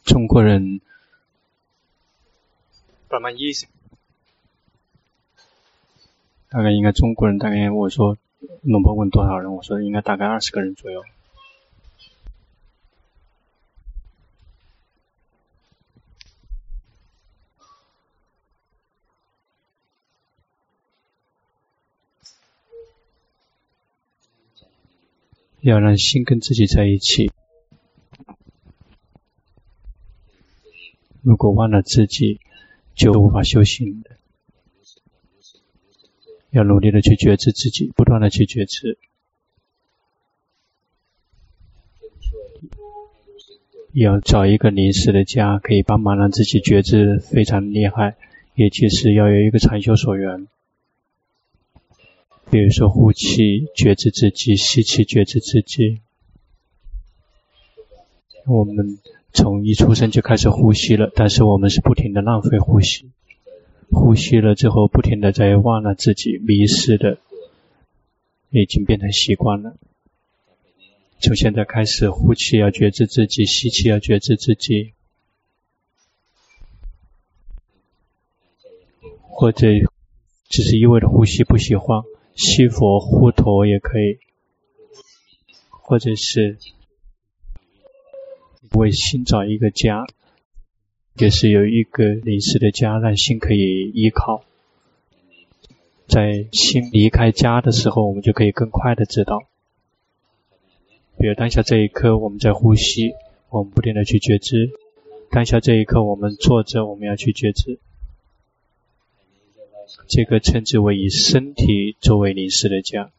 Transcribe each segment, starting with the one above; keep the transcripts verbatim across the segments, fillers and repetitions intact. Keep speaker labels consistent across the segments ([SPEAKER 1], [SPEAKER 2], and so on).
[SPEAKER 1] 中国人ประมาณยี่สิบ大概应该中国人大概我说龙婆问多少人，我说应该大概二十个人左右。要让心跟自己在一起，如果忘了自己就无法修行的。要努力的去觉知自己，不断的去觉知，要找一个临时的家可以帮忙让自己觉知非常厉害，也就是要有一个禅修所缘。比如说呼气觉知自己，吸气觉知自己。我们从一出生就开始呼吸了，但是我们是不停的浪费呼吸，呼吸了之后不停的在忘了自己，迷失的已经变成习惯了。从现在开始，呼气要觉知自己，吸气要觉知自己，或者只是一味的呼吸不喜欢，吸佛呼陀也可以，或者是为心找一个家，也是有一个临时的家让心可以依靠。在心离开家的时候，我们就可以更快的知道，比如当下这一刻我们在呼吸，我们不停的去觉知，当下这一刻我们坐着，我们要去觉知，这个称之为以身体作为临时的家，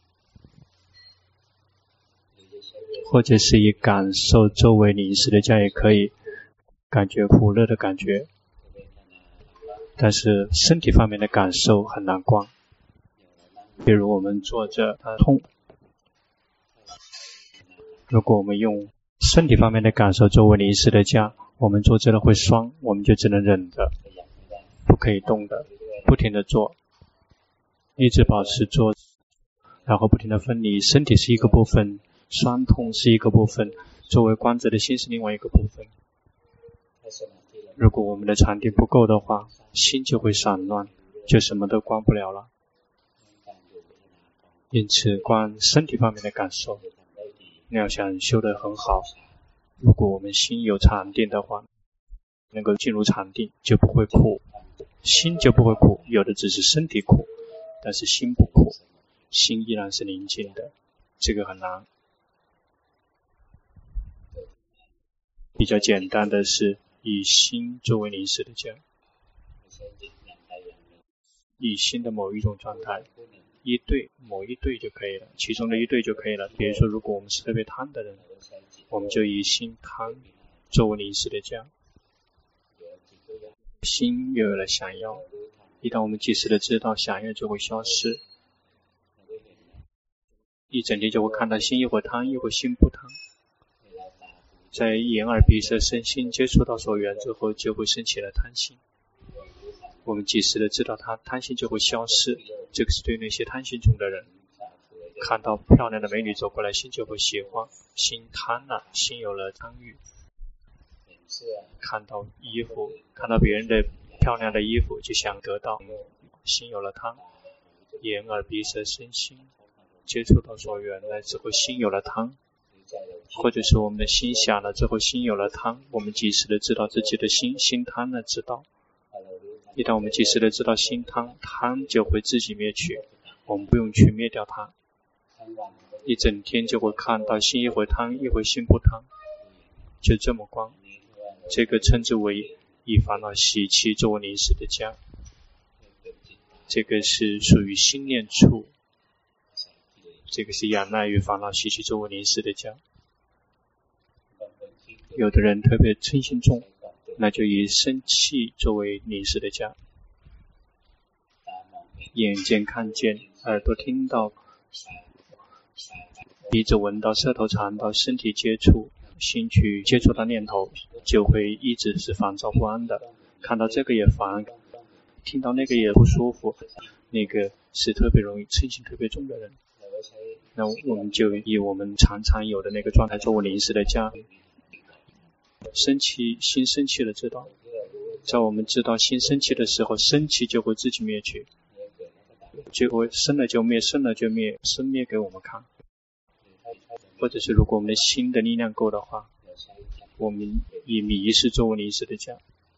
[SPEAKER 1] 或者是以感受作为临时的家也可以，感觉苦乐的感觉，但是身体方面的感受很难观。比如我们坐着它痛，如果我们用身体方面的感受作为临时的家，我们坐着了会酸，我们就只能忍着，不可以动的，不停的做，一直保持做，然后不停的分离，身体是一个部分，酸痛是一个部分，作为观者的心是另外一个部分。如果我们的禅定不够的话，心就会散乱，就什么都观不了了。因此观身体方面的感受，你要想修得很好，如果我们心有禅定的话，能够进入禅定就不会苦，心就不会苦，有的只是身体苦，但是心不苦，心依然是宁静的，这个很难。比较简单的是以心作为临时的家，以心的某一种状态，一对某一对就可以了，其中的一对就可以了。比如说如果我们是特别贪的人，我们就以心贪作为临时的家，心有了想要，一旦我们及时的知道想要就会消失，一整天就会看到心一会贪一会心不贪，在眼耳鼻舌身心接触到所缘之后，就会升起了贪心，我们及时的知道它，贪心就会消失。这个是对那些贪心重的人，看到漂亮的美女走过来，心就会喜欢，心贪了，心有了贪欲。看到衣服，看到别人的漂亮的衣服就想得到，心有了贪，眼耳鼻舌身心接触到所缘来之后，心有了贪，或者是我们的心想了之后，心有了贪，我们及时的知道自己的心心贪了，知道。一旦我们及时的知道心贪，贪就会自己灭去，我们不用去灭掉它，一整天就会看到心一会贪一会心不贪，就这么观。这个称之为以烦恼习气作为临时的家，这个是属于心念处，这个是仰赖于烦恼习气作为临时的家。有的人特别嗔心重，那就以生气作为临时的家，眼见看见，耳朵听到，鼻子闻到，舌头尝到，身体接触，心去接触到念头，就会一直是烦躁不安的，看到这个也烦，听到那个也不舒服，那个是特别容易嗔心特别重的人，那我们就以我们常常有的那个状态作为临时的家， 生气，心生气了知道，在我们知道心生气的时候，生气就会自己灭去，就会生了就灭，生了就灭，生灭给我们看。或者是如果我们的心的力量够的话，我们以迷失作为临时的家，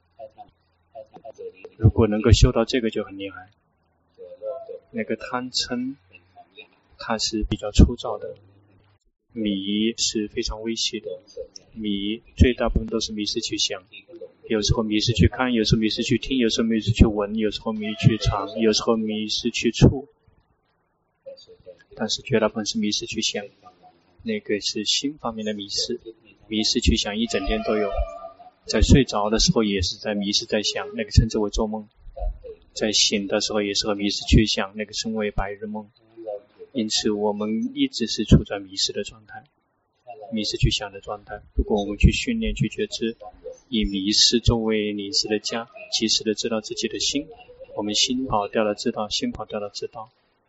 [SPEAKER 1] 如果能够修到这个就很厉害。那个贪嗔它是比较粗糙的，迷是非常微细的，迷最大部分都是迷失去想，有时候迷失去看，有时候迷失去听，有时候迷失去闻，有时候迷失去尝，有时候迷失去触，但是绝大部分是迷失去想。那个是心方面的迷失，迷失去想一整天都有，在睡着的时候也是在迷失在想，那个称之为做梦，在醒的时候也是和迷失去想，那个称为白日梦。因此我们一直是处在迷失的状态，迷失去想的状态。如果我们去训练去觉知，以迷失作为临时的家，及时的知道自己的心，我们心跑掉了知道，心跑掉了知道。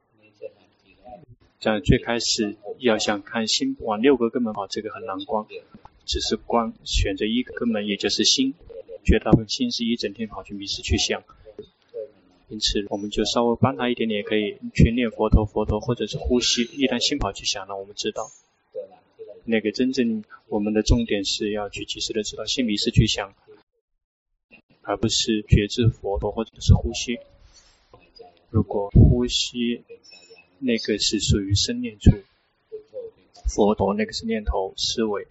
[SPEAKER 1] 在最开始要想看心往六个根本跑，这个很难光，只是光选择一个根本，也就是心，绝大部分心是一整天跑去迷失去想。因此我们就稍微帮他一点点，也可以去念佛陀佛陀，或者是呼吸。一旦心跑去想了，我们知道那个真正我们的重点是要去及时的知道心迷失去想，而不是觉知佛陀或者是呼吸。如果呼吸那个是属于生念处，佛陀那个是念头思维。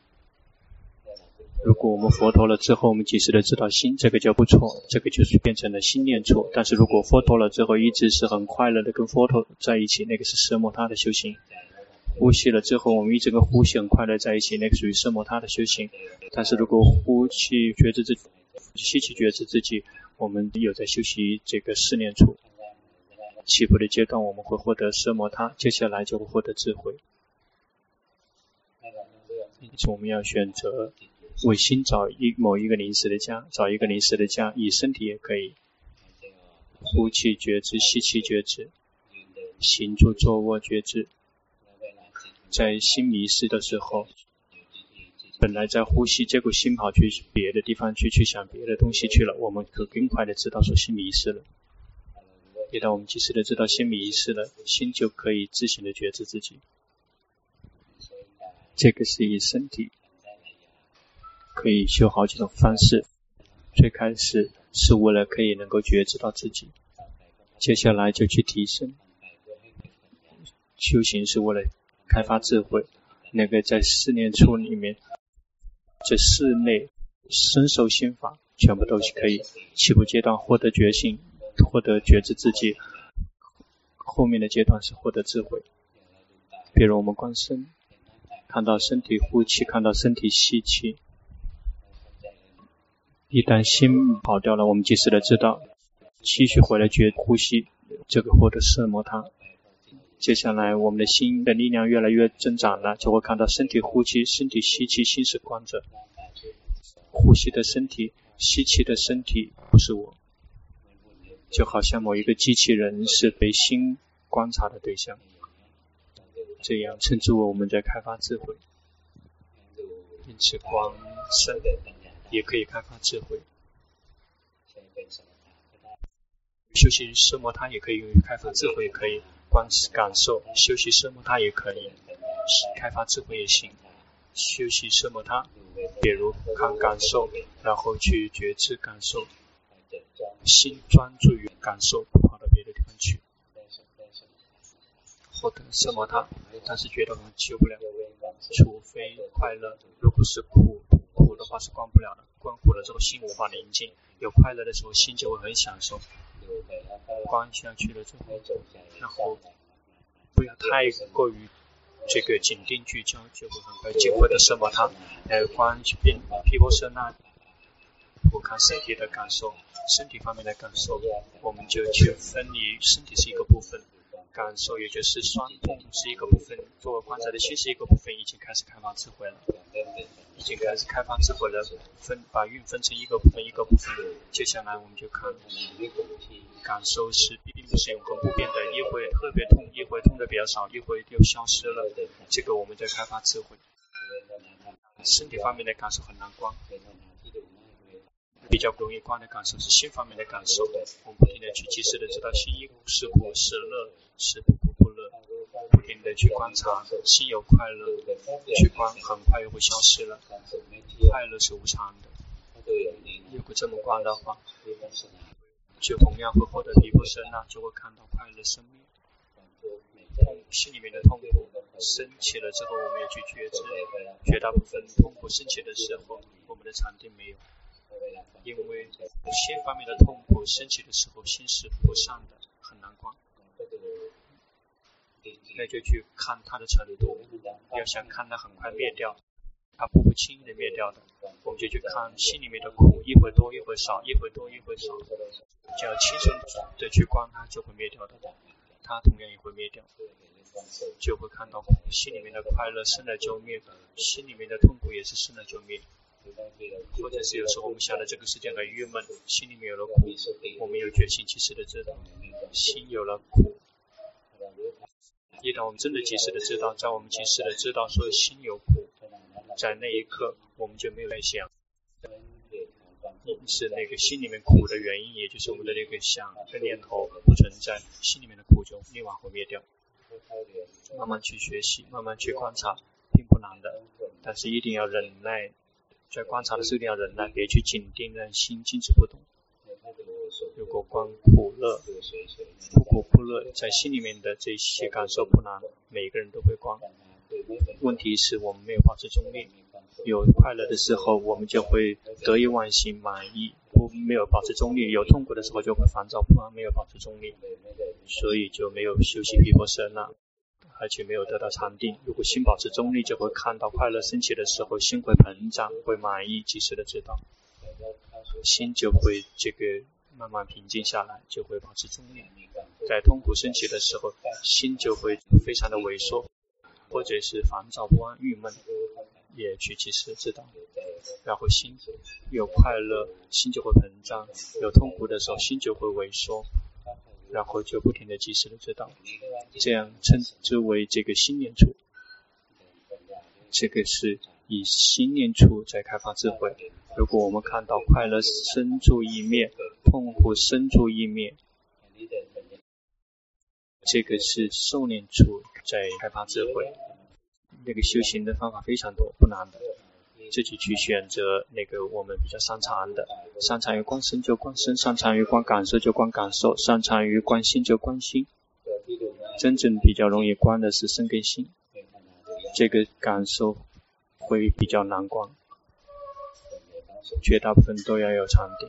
[SPEAKER 1] 如果我们佛陀了之后，我们及时的知道心，这个就不错，这个就是变成了心念处。但是如果佛陀了之后一直是很快乐的跟佛陀在一起，那个是奢摩他的修行。呼吸了之后，我们一直跟呼吸很快乐在一起，那个属于奢摩他的修行。但是如果呼气觉知自己，吸气觉知自己，我们有在修习这个四念处。起步的阶段我们会获得奢摩他，接下来就会获得智慧。因此我们要选择为心找一某一个临时的家，找一个临时的家，以身体也可以。呼气觉知，吸气觉知，行住坐卧觉知。在心迷失的时候，本来在呼吸，结果心跑去别的地方去，去想别的东西去了，我们可更快的知道说心迷失了。一旦我们及时的知道心迷失了，心就可以自行的觉知自己。这个是以身体可以修好几种方式，最开始是为了可以能够觉知到自己，接下来就去提升。修行是为了开发智慧，那个在四念处里面，这四类深受心法全部都是可以起步阶段获得觉性，获得觉知自己，后面的阶段是获得智慧。比如我们观身，看到身体呼气，看到身体吸气，一旦心跑掉了，我们及时的知道，继续回来觉呼吸，这个获得奢摩他。接下来我们的心的力量越来越增长了，就会看到身体呼气，身体吸气，心是观着呼吸的身体，吸气的身体不是我，就好像某一个机器人是被心观察的对象，这样称之为我们在开发智慧。因此观身也可以开发智慧，修习奢摩他也可以用于开发智慧，也可以观感受，修习奢摩他也可以开发智慧也行。修习奢摩他，比如看感受，然后去觉知感受，心专注于感受，不跑到别的地方去，获得奢摩他。但是觉得我们修不了，除非快乐。如果是苦苦的话是观不了的，观苦了之后心无法宁静，有快乐的时候心就会很享受。观下去了之后，然后不要太过于这个紧盯聚焦，就会很快进获得奢摩他。来观变毗婆舍那，我看身体的感受，身体方面的感受，我们就去分离身体是一个部分，感受也就是酸痛是一个部分，作为观察的心是一个部分，已经开始开发智慧了，已经开始开发智慧了，分把运分成一个部分一个部分。接下来我们就看感受是并不是永恒不变的，一会特别痛，一会痛的比较少，一会又消失了，这个我们在开发智慧。 身体方面的感受很难观，比较容易观的感受是心方面的感受。我们不停的去及时的知道心一是苦是乐是不苦不乐，不停的去观察心有快乐，去观很快又会消失了。快乐是无常的，如果这么观的话，就同样会获得毗婆舍那，就会看到快乐生灭。心里面的痛苦升起了之后，我们也去觉知，绝大部分痛苦升起的时候，我们的禅定没有，因为心方面的痛苦升起的时候，心是不善的，很难观。那就去看它的程度，要想看它很快灭掉，它不会轻易的灭掉的，我们就去看心里面的苦，一会多一会少，一会多一会少，只要轻松的去观它，就会灭掉的，它同样也会灭掉，就会看到心里面的快乐生了就灭，心里面的痛苦也是生了就灭。或者是有时候我们想的这个世界很郁闷，心里面有了苦，我们有决心及时的知道心有了苦，一旦我们真的及时的知道，在我们及时的知道说心有苦，在那一刻我们就没有在想是那个心里面苦的原因，也就是我们的那个想的念头不存在，心里面的苦就立马会灭掉。慢慢去学习，慢慢去观察，并不难的，但是一定要忍耐，在观察的时候一定要忍耐，别去紧盯，让心静止不动。如果观苦乐不苦不乐，在心里面的这些感受不难，每个人都会观。问题是我们没有保持中立，有快乐的时候我们就会得意忘形满意，不没有保持中立，有痛苦的时候就会烦躁不安，没有保持中立，所以就没有修习毗婆舍那，而且没有得到禅定。如果心保持中立，就会看到快乐升起的时候心会膨胀，会满意，及时的知道，心就会这个慢慢平静下来，就会保持中立。在痛苦升起的时候，心就会非常的萎缩，或者是烦躁不安郁闷，也去及时知道。然后心有快乐，心就会膨胀，有痛苦的时候心就会萎缩，然后就不停的及时的知道，这样称之为这个心念处。这个是以心念处在开发智慧。如果我们看到快乐生住意灭，痛苦生住意灭，这个是受念处在开发智慧。那个修行的方法非常多，不难的，自己去选择那个我们比较擅长的，擅长于观身就观身，擅长于观感受就观感受，擅长于观心就观心。真正比较容易观的是身跟心，这个感受会比较难观，绝大部分都要有禅定。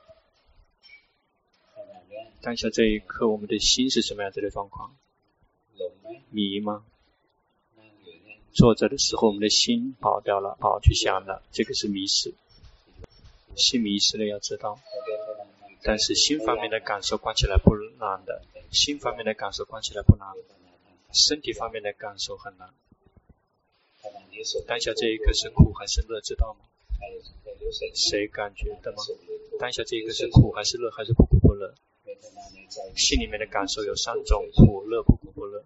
[SPEAKER 1] 当下这一刻我们的心是什么样子的状况？迷吗？坐着的时候我们的心跑掉了，跑去想了，这个是迷失，心迷失了要知道。但是心方面的感受观起来不难的，心方面的感受观起来不难，身体方面的感受很难。当下这一刻是苦还是乐知道吗？谁感觉的吗？当下这一刻是苦还是乐，还是不苦不乐？心里面的感受有三种，苦乐不苦不乐。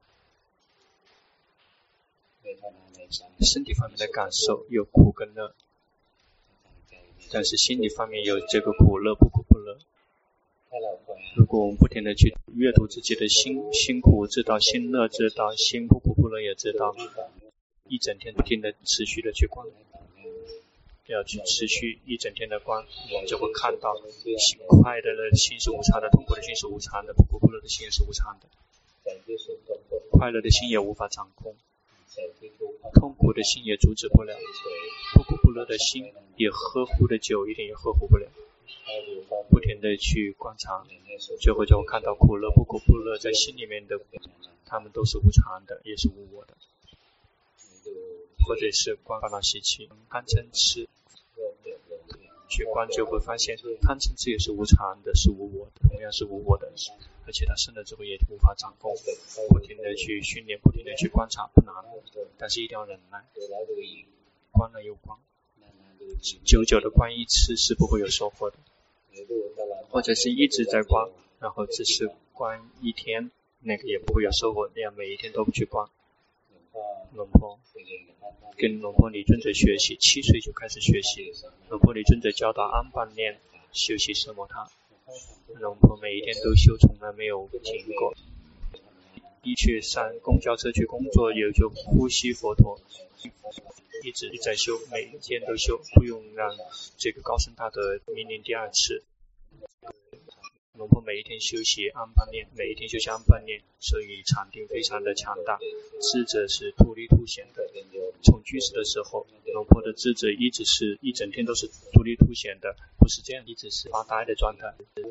[SPEAKER 1] 身体方面的感受有苦跟乐，但是心理方面有这个苦乐不苦不乐。如果我们不停的去阅读自己的心，心苦知道，心乐知道，心不苦不乐也知道，一整天不停的持续的去观，要去持续一整天的观，我们就会看到快乐的心是无常的，痛苦的心是无常的，不苦不乐的心也是无常的。快乐的心也无法掌控，痛苦的心也阻止不了，不苦不乐的心也呵护的久一点也呵护不了。不停的去观察，最后就会看到苦乐不苦不乐在心里面的，他们都是无常的，也是无我的。或者是观烦恼习气贪嗔痴，去观就会发现贪嗔痴也是无常的，是无我的，同样是无我的，而且它生了之后也无法掌控。不停的去训练，不停的去观察不难，但是一定要忍耐，观了又观，久久的观一次是不会有收获的。或者是一直在观，然后只是观一天，那个也不会有收获，那样每一天都不去观。 龙婆跟龙婆李尊者学习，七岁就开始学习。龙婆李尊者教导安般念修习奢摩他，龙婆每一天都修，从来没有停过。一去上公交车去工作，也就呼吸佛陀，一直在修，每一天都修，不用让这个高僧大德明年第二次。龙婆每一天休息安般念，每一天休息安般念，所以禅定非常的强大。智者是突立凸显的，从居士的时候，龙婆的智者一直是一整天都是突立凸显的，不是这样，一直是发呆的状态。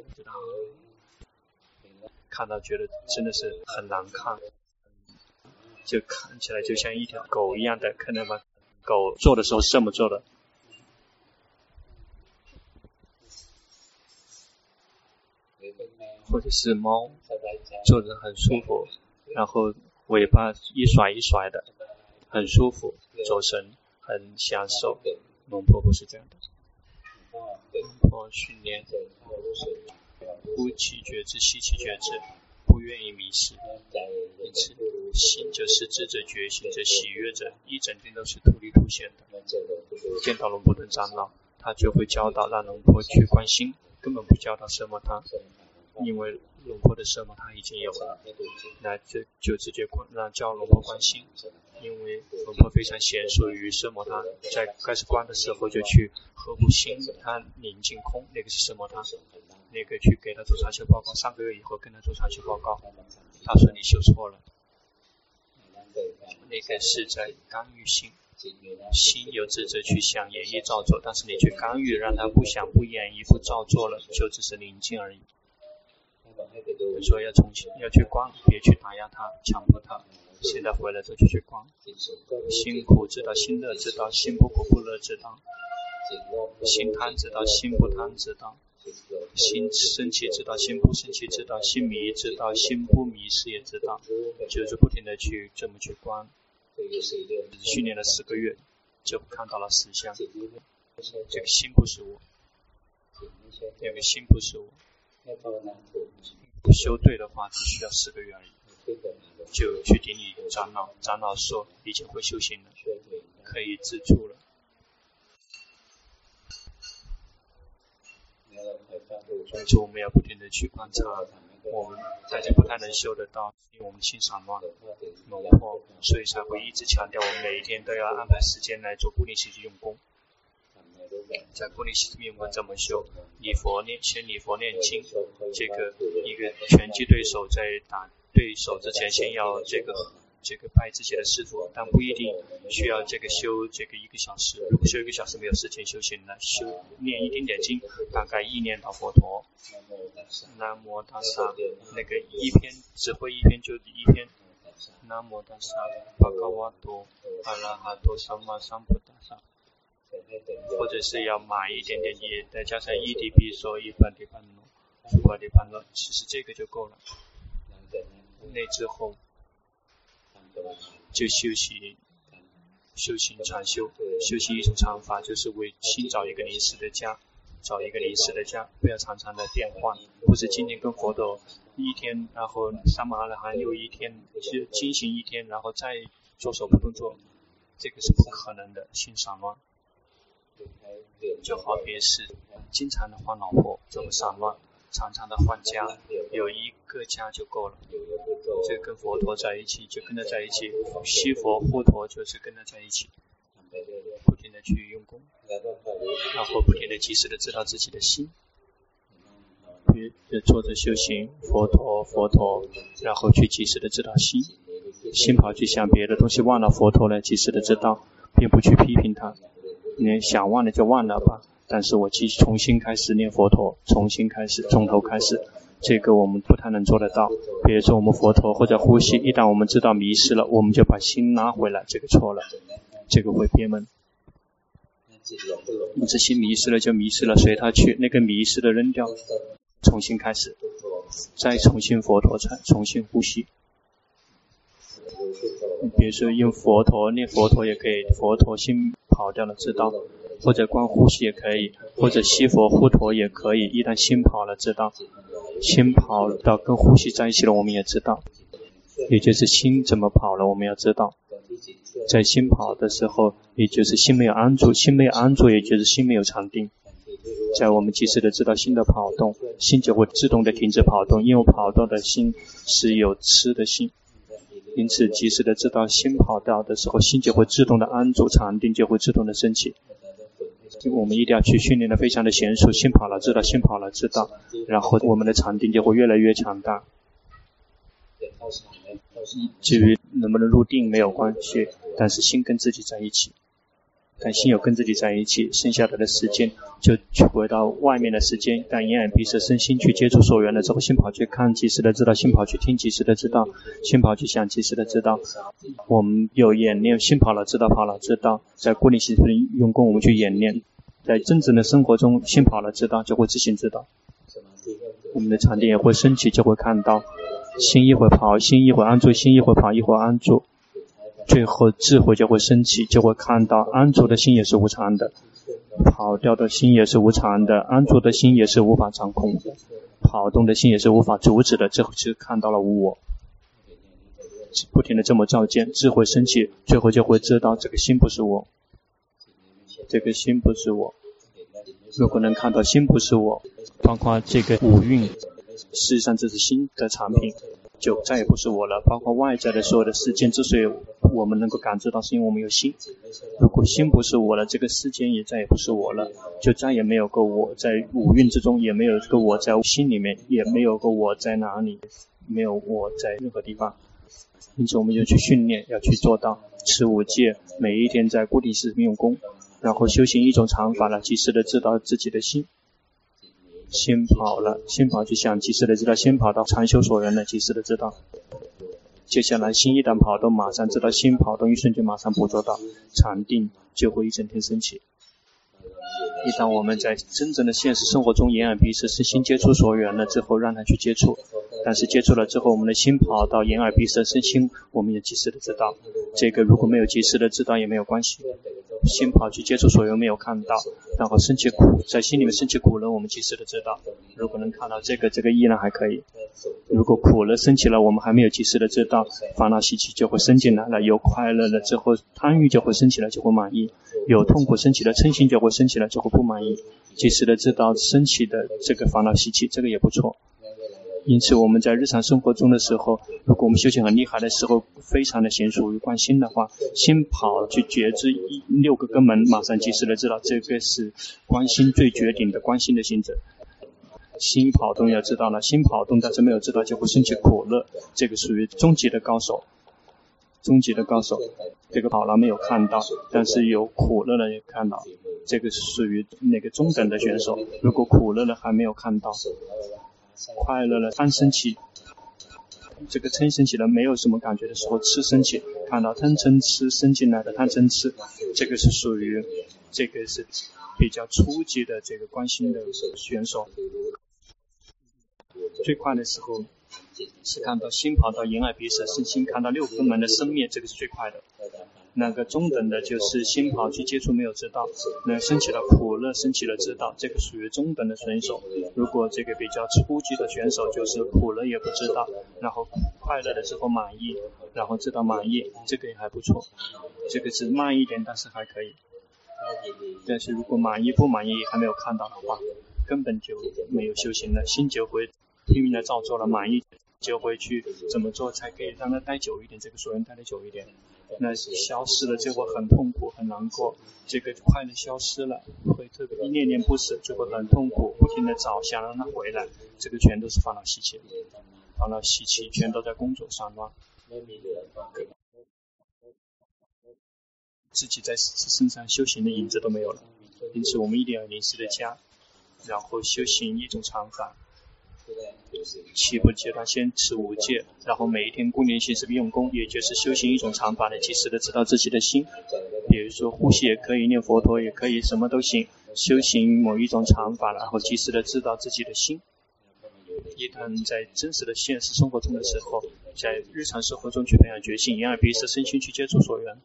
[SPEAKER 1] 看到觉得真的是很难看，就看起来就像一条狗一样的，看到吗？狗做的时候是这么做的。或者是猫坐着很舒服，然后尾巴一甩一甩的，很舒服，走神很享受。龙婆不是这样的，龙婆训练呼气觉知，吸气觉知，不愿意迷失，因此心就是智者觉醒者喜悦者，一整天都是突立凸显的。见到龙婆的长老，他就会教导让龙婆去观心，根本不教导奢摩他，因为龙婆的奢摩他已经有了，那就就直接让教龙婆观心，因为龙婆非常娴熟于奢摩他，在开始观的时候就去呵护心，他宁静空，那个是奢摩他，那个去给他做长修报告，三个月以后跟他做长修报告，他说你修错了，那个是在干预心，心有智者去想演绎造作，但是你去干预让他不想不演绎不造作了，就只是宁静而已。所以要重新要去观，别去打压他强迫他，现在回来之后就去观，心苦知道，心乐知道，心不苦不乐知道，心贪知道，心不贪知道，心生气知道，心不生气知道，心迷知道，心不迷失也知道，就是不停的去这么去观，训练了四个月就看到了实相，这个心不是我，这个心不是我，修对的话只需要四个月而已，就去顶礼长老，长老说已经会修行了，可以自助了。因此我们要不停的去观察，我们大家不太能修得到，因为我们心散乱浓迫，所以才会一直强调我们每一天都要安排时间来做固定时间用功。在固定时间用功怎么修？礼佛念，先礼佛念经，这个一个拳击对手在打对手之前，先要这个这个拜自己的师父，但不一定需要这个修这个一个小时。如果修一个小时没有时间修行了，修念一点点经，大概一念到佛陀。南无大萨，那个一篇只会一篇就一篇。南无大萨，巴嘎瓦多，阿拉哈多萨玛桑普大萨。或者是要买一点点也再加上一滴比说一般的般若，诸般的般若，其实这个就够了。那之后就修习修行禅修，修习一种禅法，就是为心找一个临时的家，找一个临时的家，不要常常的变换，不是今天跟佛陀一天，然后三马阿罗汉又一天，就进行一天，然后再做手部动作，这个是不可能的，心散乱。就好比是经常的换老婆，这么散乱，常常的换家，有一个家就够了。就跟佛陀在一起，就跟他在一起，西佛护陀就是跟他在一起，不停的去用功，然后不停的及时的知道自己的心，就坐着修行，佛陀佛陀，然后去及时的知道心，心跑去想别的东西，忘了佛陀了，及时的知道，并不去批评他。你想忘了就忘了吧，但是我继续重新开始念佛陀，重新开始，从头开始，这个我们不太能做得到。比如说我们佛陀或者呼吸，一旦我们知道迷失了，我们就把心拉回来，这个错了，这个会憋闷。你这心迷失了就迷失了，随他去，那个迷失的扔掉，重新开始，再重新佛陀，再重新呼吸。比如说用佛陀念佛陀也可以，佛陀心跑掉了知道，或者观呼吸也可以，或者西佛护陀也可以，一旦心跑了知道，心跑到跟呼吸在一起了我们也知道，也就是心怎么跑了我们要知道， 在心跑的时候，也就是心没有安住，心没有安住，也就是心没有禅定。在我们及时的知道心的跑动，心就会自动的停止跑动，因为跑动的心是有痴的心，因此及时的知道心跑掉的时候，心就会自动的安住，禅定就会自动的升起。我们一定要去训练的非常的娴熟，心跑了知道，心跑了知道，然后我们的禅定就会越来越强大。至于能不能入定没有关系，但是心跟自己在一起，但心有跟自己在一起，剩下的的时间就去回到外面的时间，但眼耳鼻舌身心去接触所缘了之后，心跑去看及时的知道，心跑去听及时的知道，心跑去想及时的知道。我们有演练，心跑了知道，跑了知道，在固定形式用功我们去演练，在真正的生活中心跑了知道就会自行知道，我们的禅定也会升起，就会看到心一会跑，心一会安住，心一会跑，一会安住，最后智慧就会升起，就会看到安住的心也是无常的，跑掉的心也是无常的，安住的心也是无法掌控的，跑动的心也是无法阻止的，这就看到了无我。不停的这么照见，智慧升起，最后就会知道这个心不是我，这个心不是我。如果能看到心不是我，包括这个五蕴，事实上这是心的产品，就再也不是我了。包括外在的所有的事件，之所以我们能够感知到，是因为我们有心。如果心不是我了，这个世间也再也不是我了，就再也没有个我在五蕴之中，也没有个我在心里面，也没有个我在哪里，没有我在任何地方。因此我们就去训练，要去做到持五戒，每一天在固定时用功，然后修行一种禅法了，及时的知道自己的心。心跑了，心跑去想，及时的知道，心跑到禅修所缘了，及时的知道。接下来心一旦跑动，马上知道，心跑动一瞬间马上捕捉到，禅定就会一整天升起。一旦我们在真正的现实生活中，眼耳鼻舌身心接触所缘了之后，让它去接触，但是接触了之后，我们的心跑到眼耳鼻舌身心，我们也及时的知道。这个如果没有及时的知道也没有关系，心跑去接触所缘没有看到，然后升起苦，在心里面升起苦了，我们及时的知道。如果能看到这个，这个依然还可以。如果苦了升起了，我们还没有及时的知道，烦恼习气就会升进来了，有快乐了之后，贪欲就会升起来，就会满意；有痛苦升起了，嗔心就会升起来，就会不满意。及时的知道升起的这个烦恼习气，这个也不错。因此我们在日常生活中的时候，如果我们修行很厉害的时候，非常的娴熟于观心的话，心跑去觉知一六个根门，马上及时的知道，这个是观心最绝顶的观心的行者。心跑动要知道了，心跑动但是没有知道，就会升起苦乐，这个属于终极的高手。终极的高手，这个跑了没有看到，但是有苦乐了也看到，这个是属于那个中等的选手。如果苦乐了还没有看到，快乐了贪升起，这个嗔升起了没有什么感觉的时候，痴升起，看到贪嗔痴升进来的贪嗔痴，这个是属于这个是比较初级的这个观心的选手。最快的时候是看到心跑到眼耳鼻舌身心，看到六根门的生灭，这个是最快的。那个中等的就是心跑去接触没有知道，那升起了苦乐，升起了知道，这个属于中等的选手。如果这个比较初级的选手，就是苦乐也不知道，然后快乐的时候满意，然后知道满意，这个也还不错。这个是慢一点，但是还可以。但是如果满意不满意还没有看到的话，根本就没有修行了，心就会拼命的照做了，满意就会去怎么做才可以让它待久一点，这个所缘待得久一点。那消失了就会很痛苦很难过，这个快乐消失了会特别一念念不舍，就会很痛苦，不停的找想让它回来，这个全都是烦恼习气，烦恼习气全都在工作上乱，自己在身上修行的影子都没有了。因此我们一定要临时的家，然后修行一种禅法。起步阶段先持五戒，然后每一天固定形式用功，也就是修行一种禅法的，及时的知道自己的心。比如说呼吸也可以，念佛陀也可以，什么都行，修行某一种禅法，然后及时的知道自己的心。一旦在真实的现实生活中的时候，在日常生活中去培养决心，眼耳鼻舌身心去接触所缘，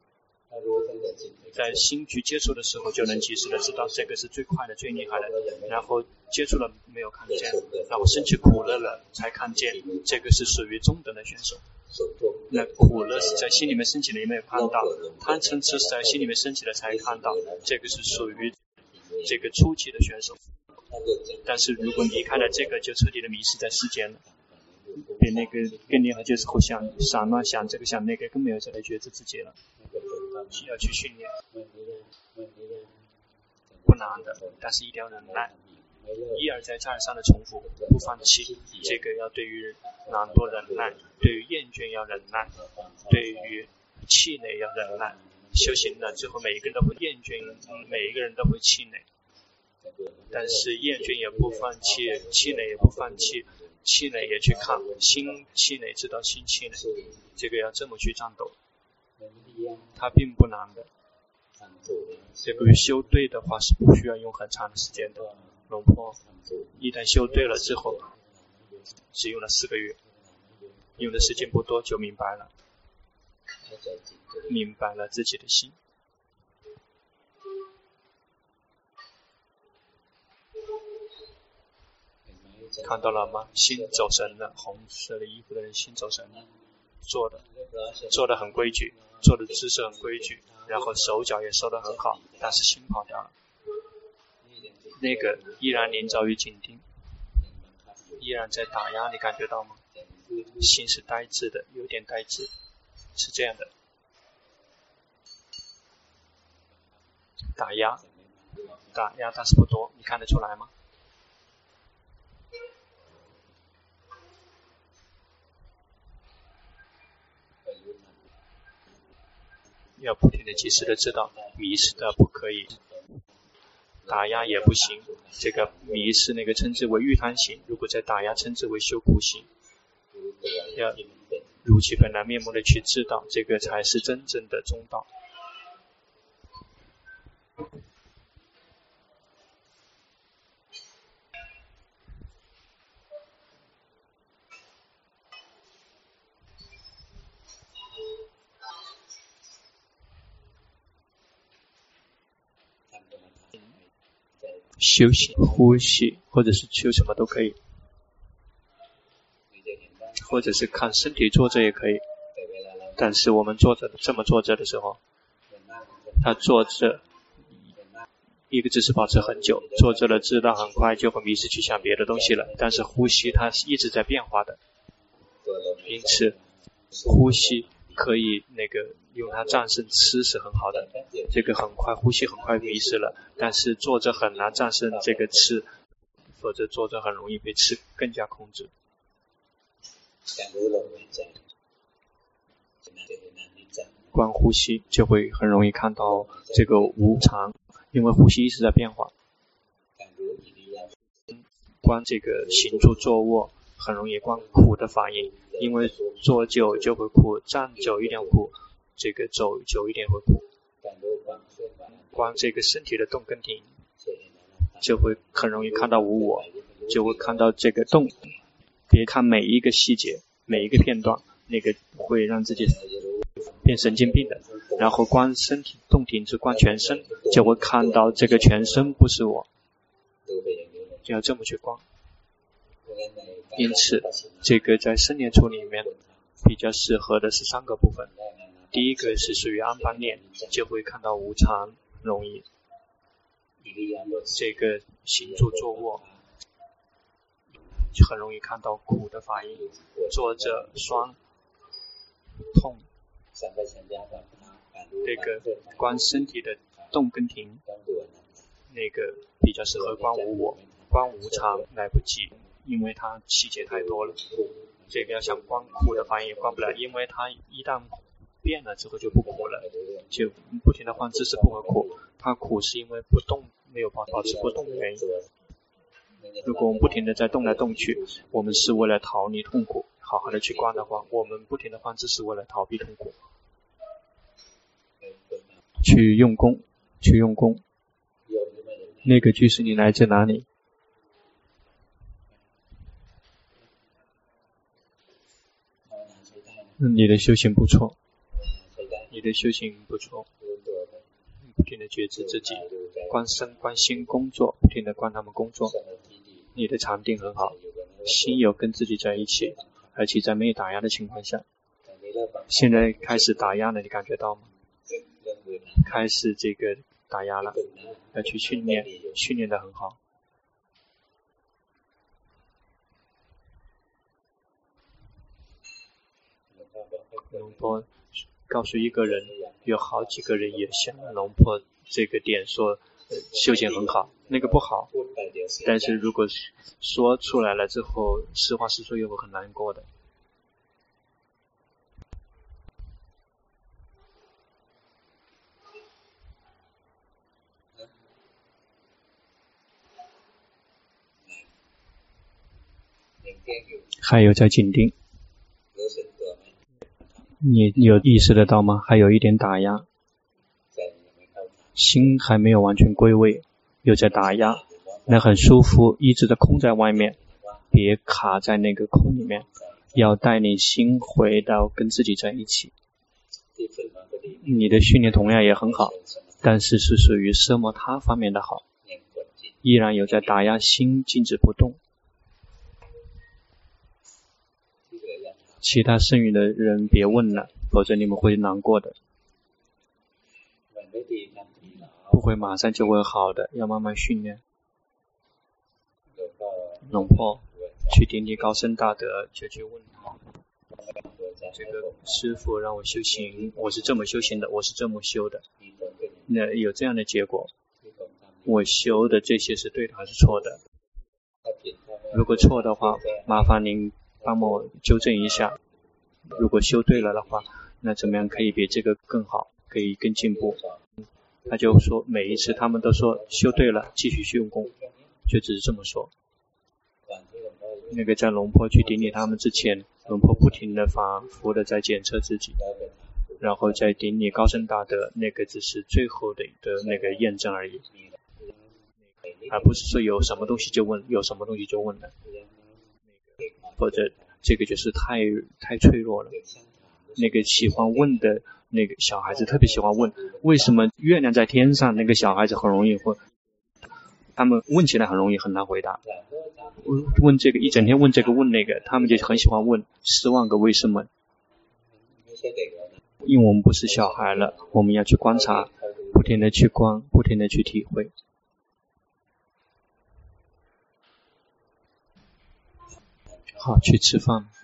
[SPEAKER 1] 在心去接触的时候就能及时的知道，这个是最快的最厉害的。然后接触了没有看见，然后升起苦乐了才看见，这个是属于中等的选手。 那苦乐是在心里面升起的，你没有看到；贪嗔痴是在心里面升起的才看到。这个是属于这个初级的选手。但是如果离开了这个，就彻底的迷失在世间了。比那个更厉害，就是互相散乱想这个想那个，更没有再来觉知自己了。需要去训练，不难的，但是一定要忍耐，一而再再而三的重复，不放弃。这个要对于懒惰忍耐，对于厌倦要忍耐，对于气馁要忍耐。修行了之后，每一个人都会厌倦，每一个人都会气馁，但是厌倦也不放弃，气馁也不放弃。气馁也去看，心气馁知道心气馁，这个要这么去战斗，它并不难的。这个修对的话是不需要用很长的时间的。龙婆一旦修对了之后，只用了四个月，用的时间不多就明白了，明白了自己的心。看到了吗？心走神了，红色的衣服的人心走神了，做的做的很规矩，做的姿势很规矩，然后手脚也收得很好，但是心跑掉了。那个依然临着于紧盯，依然在打压，你感觉到吗？心是呆滞的，有点呆滞，是这样的。打压，打压，但是不多，你看得出来吗？要不停的及时的知道，迷失的不可以，打压也不行。这个迷失那个称之为欲贪行，如果在打压称之为修苦行。要如其本来面目的去知道，这个才是真正的中道。休息、呼吸，或者是修什么都可以，或者是看身体坐着也可以。但是我们坐着这么坐着的时候，他坐着一个姿势保持很久，坐着了知道很快就会迷失去想别的东西了。但是呼吸它是一直在变化的，因此呼吸可以那个用它战胜吃是很好的，这个很快呼吸很快迷失了，但是坐着很难战胜这个吃，否则坐着很容易被吃更加控制。观呼吸就会很容易看到这个无常，因为呼吸一直在变化。观这个行住坐卧很容易观苦的反应，因为坐久就会苦，站久一点苦，这个走久一点会苦。观这个身体的动跟停，就会很容易看到无我，就会看到这个动，别看每一个细节，每一个片段，那个会让自己变神经病的。然后观身体动停止，观全身，就会看到这个全身不是我，就要这么去观。因此这个在生念处里面比较适合的是三个部分。第一个是属于安般念，就会看到无常，容易这个行住坐卧就很容易看到苦的反应，坐着酸痛，这个观身体的动跟停，那个比较适合观无我。观无常来不及，因为它细节太多了，这个要想观苦的反应也观不了，因为它一旦变了之后就不苦了，就不停的换姿势不会苦，它苦是因为不动，没有保持不动的原因。如果我们不停的在动来动去，我们是为了逃离痛苦，好好的去观的话，我们不停的换姿势为了逃避痛苦。去用功，去用功。那个居士你来自哪里？你的修行不错，你的修行不错，不停的觉知自己，观身观心工作，不停的观他们工作，你的禅定很好，心有跟自己在一起，而且在没有打压的情况下， 现在开始打压了，你感觉到吗？开始这个打压了，要去训练，训练得很好。龙婆告诉一个人，有好几个人也像龙婆这个点说，呃、修行很好，那个不好。但是如果说出来了之后，实话实说又会很难过的。还有在紧盯，你有意识得到吗？还有一点打压，心还没有完全归位，又在打压，那很舒服，一直的空在外面，别卡在那个空里面，要带领心回到跟自己在一起。你的训练同样也很好，但是是属于奢摩他方面的好，依然有在打压心，静止不动。其他剩余的人别问了，否则你们会难过的，不会马上就会好的，要慢慢训练。龙婆去顶礼高僧大德，就去问他，这个师父让我修行，我是这么修行的，我是这么修的，那有这样的结果，我修的这些是对的还是错的？如果错的话，麻烦您帮我纠正一下。如果修对了的话，那怎么样可以比这个更好，可以更进步？他就说每一次他们都说修对了，继续修功，就只是这么说。那个在龙婆去顶礼他们之前，龙婆不停的反复的在检测自己，然后在顶礼高僧大德，那个只是最后的的那个验证而已，而不是说有什么东西就问，有什么东西就问了，或者这个就是太太脆弱了。那个喜欢问的那个小孩子特别喜欢问，为什么月亮在天上？那个小孩子很容易问，他们问起来很容易，很难回答。问这个一整天问这个问那个，他们就很喜欢问十万个为什么。因为我们不是小孩了，我们要去观察，不停的去观，不停的去体会。好，去吃饭。